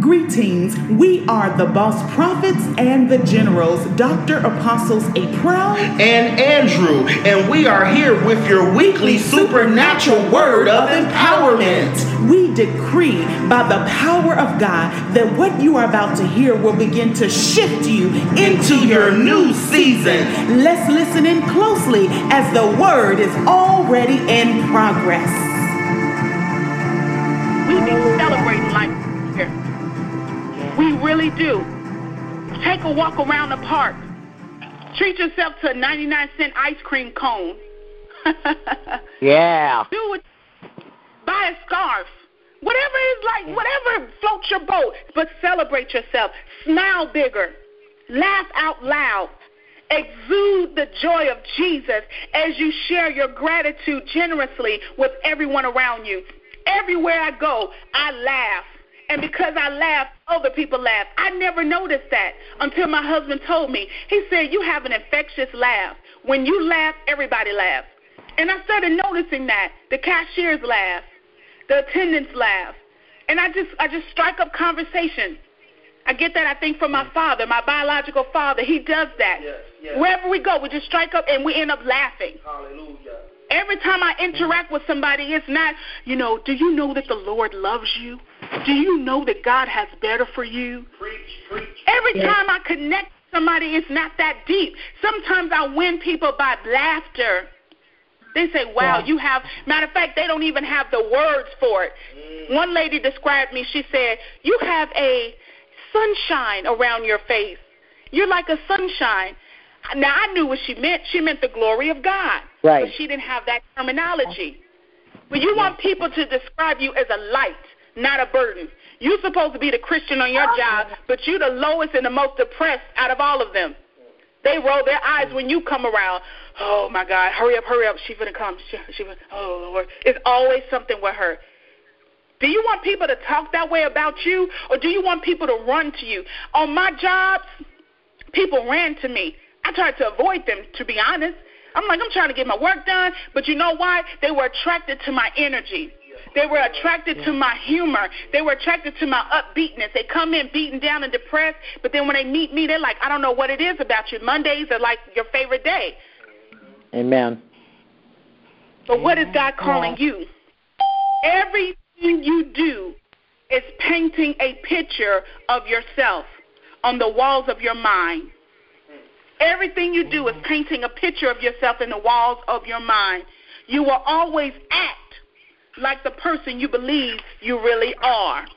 Greetings, we are the boss prophets and the generals, Dr. Apostles April and Andrew, and we are here with your weekly supernatural word of empowerment. We decree by the power of God that what you are about to hear will begin to shift you into your new season. Let's listen in closely as the word is already in progress. We be celebrating life here. We really do. Take a walk around the park. Treat yourself to a 99-cent ice cream cone. Yeah. Do it. Buy a scarf. Whatever is like, whatever floats your boat. But celebrate yourself. Smile bigger. Laugh out loud. Exude the joy of Jesus as you share your gratitude generously with everyone around you. Everywhere I go, I laugh. And because I laugh, other people laugh. I never noticed that until my husband told me. He said, you have an infectious laugh. When you laugh, everybody laughs. And I started noticing that. The cashiers laugh. The attendants laugh. And I just strike up conversation. I get that, I think, from my father, my biological father. He does that. Yes. Wherever we go, we just strike up and we end up laughing. Hallelujah. Every time I interact with somebody, it's not, do you know that the Lord loves you? Do you know that God has better for you? Preach. Every time I connect with somebody, it's not that deep. Sometimes I win people by laughter. They say, wow, you have, matter of fact, they don't even have the words for it. One lady described me, she said, you have a sunshine around your face. You're like a sunshine. Now, I knew what she meant. She meant the glory of God. Right. But she didn't have that terminology. But you want people to describe you as a light, not a burden. You're supposed to be the Christian on your job, but you're the lowest and the most depressed out of all of them. They roll their eyes when you come around. Oh, my God, hurry up. She's going to come. Oh, Lord. It's always something with her. Do you want people to talk that way about you, or do you want people to run to you? On my jobs, people ran to me. I tried to avoid them, to be honest. I'm trying to get my work done, but you know why? They were attracted to my energy. They were attracted to my humor. They were attracted to my upbeatness. They come in beaten down and depressed, but then when they meet me, they're like, I don't know what it is about you. Mondays are like your favorite day. Amen. But what is God calling you? Everything you do is painting a picture of yourself on the walls of your mind. Everything you do is painting a picture of yourself in the walls of your mind. You will always act like the person you believe you really are.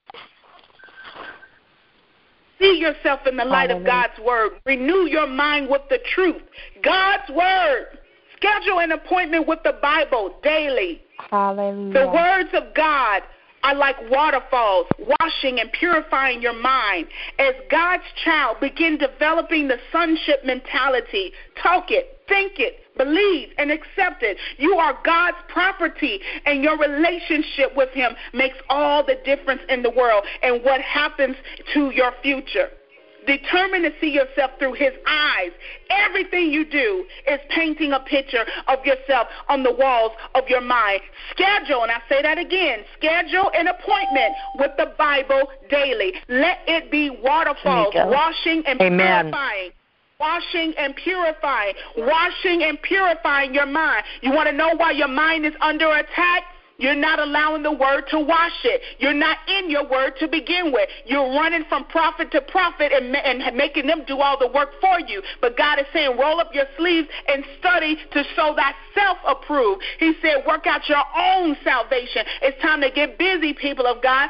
See yourself in the light of God's word. Renew your mind with the truth. God's word. Schedule an appointment with the Bible daily. Hallelujah. The words of God are like waterfalls, washing and purifying your mind. As God's child, begin developing the sonship mentality. Talk it, think it, believe, and accept it. You are God's property, and your relationship with him makes all the difference in the world and what happens to your future. Determine to see yourself through his eyes. Everything you do is painting a picture of yourself on the walls of your mind. Schedule, and I say that again, schedule an appointment with the Bible daily. Let it be waterfalls, washing and purifying. Washing and purifying. Washing and purifying your mind. You want to know why your mind is under attack? You're not allowing the word to wash it. You're not in your word to begin with. You're running from prophet to prophet and making them do all the work for you. But God is saying, roll up your sleeves and study to show thyself approved. He said, work out your own salvation. It's time to get busy, people of God.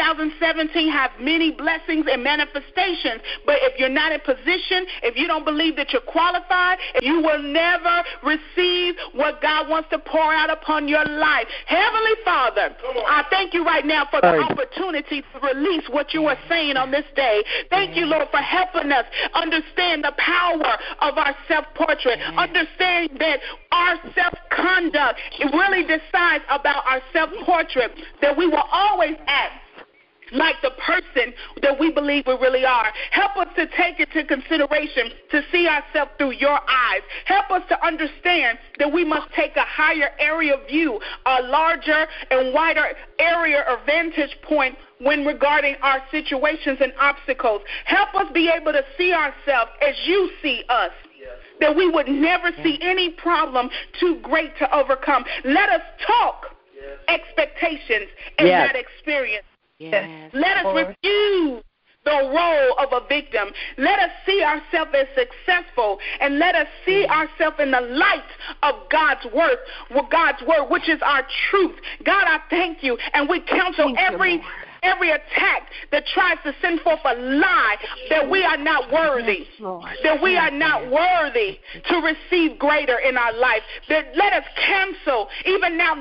2017 have many blessings and manifestations. But if you're not in position, if you don't believe that you're qualified, you will never receive what God wants to pour out upon your life. Heavenly Father, I thank you right now for the opportunity to release what you are saying on this day. Thank you, Lord, for helping us understand the power of our self-portrait. Understand that our self-conduct really decides about our self-portrait, that we will always act like the person that we believe we really are. Help us to take into consideration to see ourselves through your eyes. Help us to understand that we must take a higher area view, a larger and wider area or vantage point when regarding our situations and obstacles. Help us be able to see ourselves as you see us. That we would never see any problem too great to overcome. Let us talk expectations and not experience. Let us refuse the role of a victim. Let us see ourselves as successful, and let us see ourselves in the light of God's word, which is our truth. God, I thank you, and we counsel every attack that tries to send forth a lie that we are not worthy, that we are not worthy to receive greater in our life. That let us cancel even now,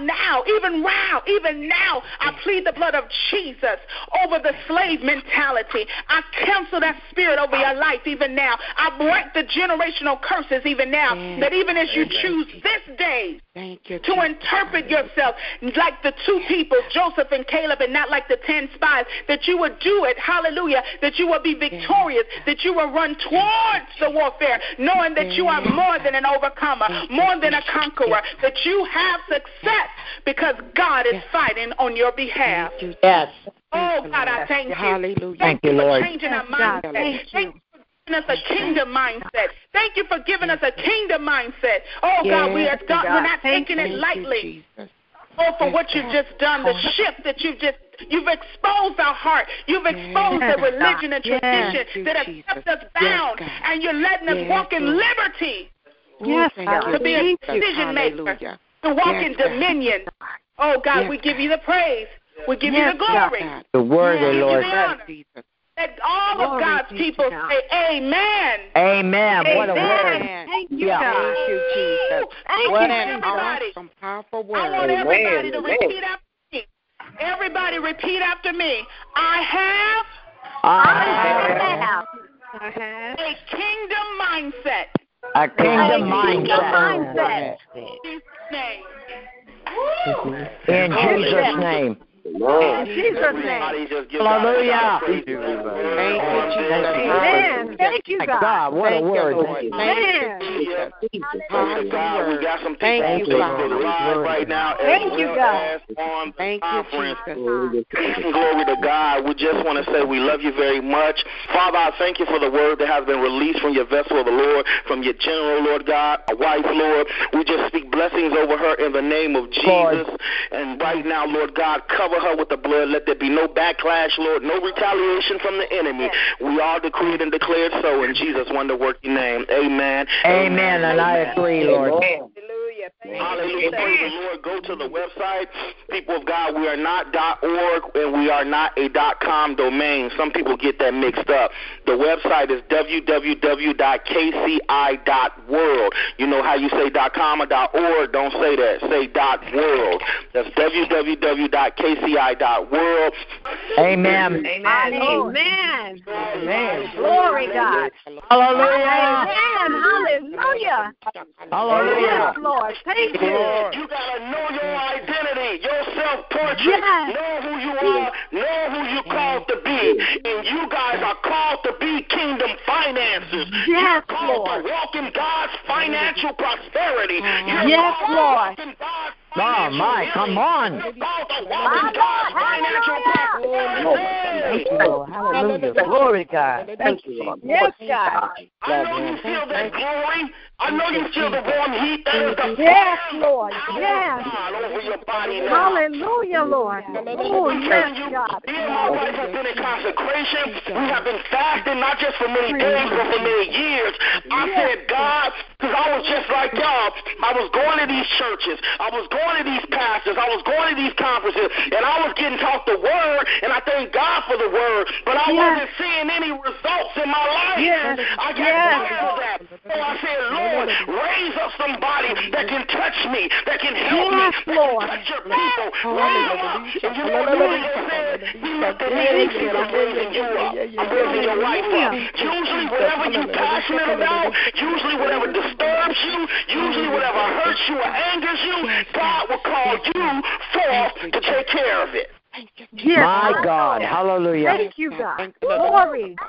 I plead the blood of Jesus over the slave mentality. I cancel that spirit over your life even now. I break the generational curses even now, that even as you choose this day to interpret yourself like the two people, Joseph and Caleb, and not like the 10 spies, that you would do it, hallelujah, that you will be victorious, that you will run towards the warfare, knowing that you are more than an overcomer, more than a conqueror, that you have success because God is fighting on your behalf. Yes. Oh, God, I thank you. Hallelujah. Thank you Lord. for changing our mindset. Thank you for giving us a kingdom mindset. Thank you for giving us a kingdom mindset. Oh, God, we're not taking it lightly. Oh, for what you've just done, the shift that you've exposed our heart. You've exposed the religion and tradition that have kept us bound, and you're letting us walk in liberty. Yes, to be a decision maker, to walk in dominion. Oh, God, we give you the praise. We give you the glory. The word, Lord. Let all of God's people say amen. Amen. What a word. Thank you, God. Thank you, Jesus. What an awesome, powerful word. I want everybody to repeat after me. Everybody repeat after me. I have a kingdom mindset. A kingdom mindset. In Jesus' name. In Jesus' name. Hallelujah. Thank you, Jesus. Amen. Thank you, God. What a word. Amen. God, we got some people live right now. Thank you, God. Thank you, Jesus. Glory to God. We just want to say we love you very much. Father, I thank you for the word that has been released from your vessel of the Lord, from your general, Lord God, a wife, Lord. We just speak blessings over her in the name of Jesus. And right now, Lord God, cover her with the blood. Let there be no backlash, Lord, no retaliation from the enemy. We all decreed and declared so in Jesus' wonder-working name. Amen. Amen. And I agree, Lord. Hallelujah. Hallelujah. Praise the Lord. Go to the website. People of God, we are not .org and we are not a .com domain. Some people get that mixed up. The website is www.kci.world. You know how you say .com or .org? Don't say that. Say .world. That's www.kci.world. Amen. Amen. Amen. Glory, God. Hallelujah. Amen. Hallelujah. Hallelujah. Yes, Lord. Thank you. You got to know your identity, your self-portrait. Yes. Know who you are. Know who you're called to be. And you guys are called to be kingdom financiers. Yes, You're called Lord. to walk in God's financial prosperity. You're Yes, called Lord. to walk in God's Oh, my, come on. You're called to walk in God's financial prosperity. Hallelujah. Glory, God. Thank you, Lord. Yes, God. I know you feel that glory. I know you feel the warm heat. That is the Yes, Lord. Yes. God over your body now. Hallelujah, Lord. Oh, yes, God. Me and my wife have been in consecration. We have been fasting, not just for many days, but for many years. I said, God, because I was just like y'all. I was going to these churches. I was going to these pastors. I was going to these conferences. And I was getting taught the word. And I thank God for the word. But I wasn't seeing any results in my life. Yes. I got tired of that. So I said, Lord, raise up somebody that can touch me, that can help me, that can touch your people. Raise them up. And you know what the Lord said? He met the need. He said, I'm raising you up. I'm raising your wife up. Usually whatever you're passionate about, usually whatever disturbs you, usually whatever hurts you or angers you, God will call you forth to take care of it. Yes. My God. Hallelujah. Thank you, God. Glory.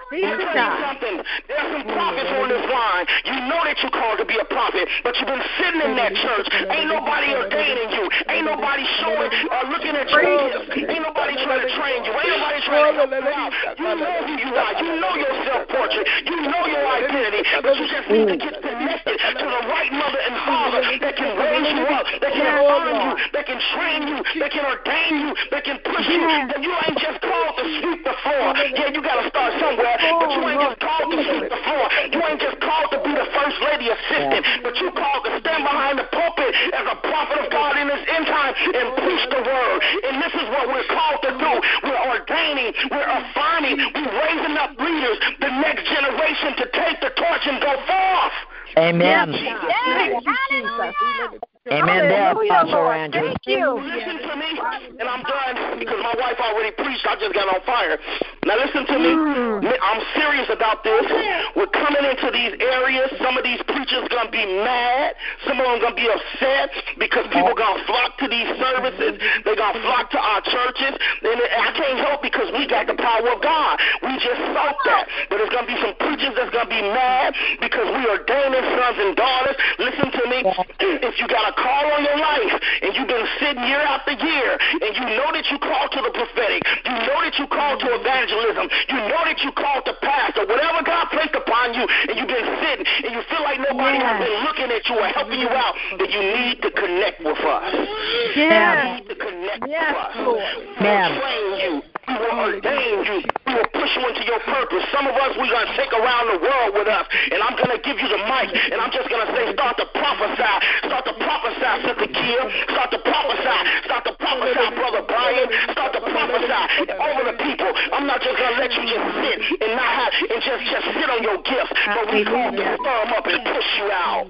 Be Let me to tell you God. something. There are some prophets on this line. You know that you're called to be a prophet, but you've been sitting in that church. Ain't nobody ordaining you. Ain't nobody showing or looking at your gifts. Ain't nobody trying to train you. Ain't nobody trying to help you out. You know who you are. You know your self-portrait. You know your identity, but you just need to get connected to the right mother and father that can raise you up, that can affirm you, that can train you, that can ordain you, that can push you. That you ain't just called to sweep the floor. Yeah, you got to start somewhere, but you ain't just called to sweep the floor. You ain't just called to be the first lady assistant, but you called to stand behind the pulpit as a prophet of God in this end time and preach the word. And this is what we're called to do. We're ordaining, we're affirming, we're raising up leaders, the next generation to take the torch and go forth. Amen. Yes. Hallelujah. Amen there, Hallelujah, Pastor Lord. Andrew. Thank you. Listen to me, and I'm done because my wife already preached. I just got on fire. Now listen to me. I'm serious about this. We're coming into these areas. Some of these preachers going to be mad. Some of them going to be upset because people going to flock to these services. They're going to flock to our churches. And I can't help because we got the power of God. We just felt that. But there's going to be some preachers that's going to be mad because we are ordaining sons and daughters. Listen to me. If you got a call on your life and you've been sitting year after year and you know that you called to the prophetic, you know that you called to evangelism, you know that you called to pastor, whatever God placed upon you, and you've been sitting and you feel like nobody has been looking at you or helping you out, then you need to connect with us. Yes. You need to connect Yes, with us. Lord. We will train you. We will ordain you. We will push you into your purpose. Some of us, we're going to take around the world with us, and I'm going to give you the mic, and I'm just going to say, start to prophesy. Start to prophesy, Sister Kia. Start to prophesy. Start to prophesy, Brother Brian. Start to prophesy over the people. I'm not just going to let you just sit and not have, and just sit on your gifts, but we call to stir them up and push you out.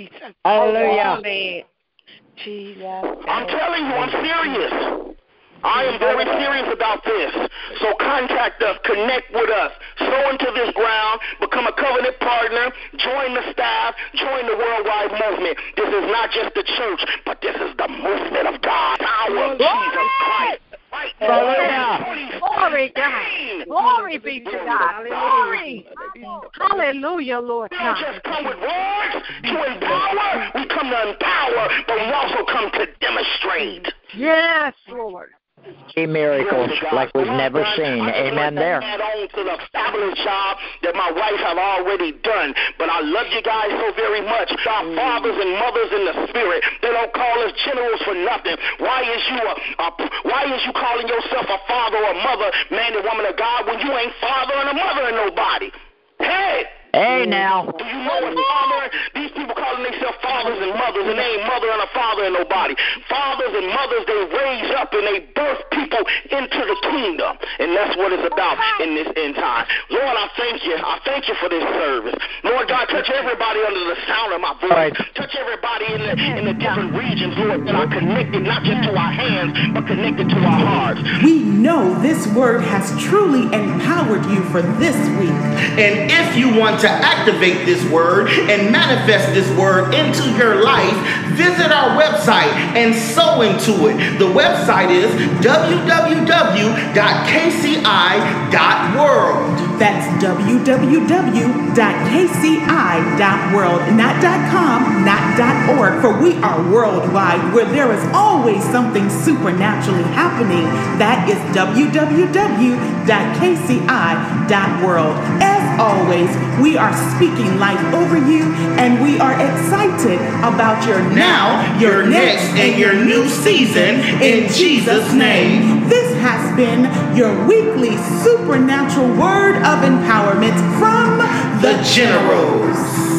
Hallelujah. I'm telling you, I'm serious. I am very serious about this. So contact us, connect with us, sow into this ground, become a covenant partner, join the staff, join the worldwide movement. This is not just the church, but this is the movement of God. Power of Jesus Christ. Right. Glory, God. Glory be to God. Glory. Hallelujah, Lord We don't God. just come with words to empower. We come to empower, but we also come to demonstrate. Yes, Lord. See miracles like we've never seen. Amen there. Add on to the fabulous job that my wife have already done. But I love you guys so very much. Our fathers and mothers in the spirit, they don't call us generals for nothing. Why is you calling yourself a father or mother, man and woman of God, when you ain't father and a mother and nobody? Hey! Hey now. Do you know what father? These people calling themselves fathers and mothers, and they ain't mother and a father and nobody. Fathers and mothers, they raise up and they birth people into the kingdom, and that's what it's about in this end time. Lord, I thank you. I thank you for this service. Lord God, touch everybody under the sound of my voice. Right. Touch everybody in the different regions, Lord, that are connected not just to our hands, but connected to our hearts. We know this word has truly empowered you for this week. And if you want to activate this word and manifest this word into your life, visit our website and sow into it. The website is www.kci.world. That's www.kci.world, not .com, not .org, for we are worldwide, where there is always something supernaturally happening. That is www.kci.world. As always, we are speaking life over you, and we are excited about your now, your next, and your new season in Jesus' name. This has been your weekly supernatural word of empowerment from The Generals.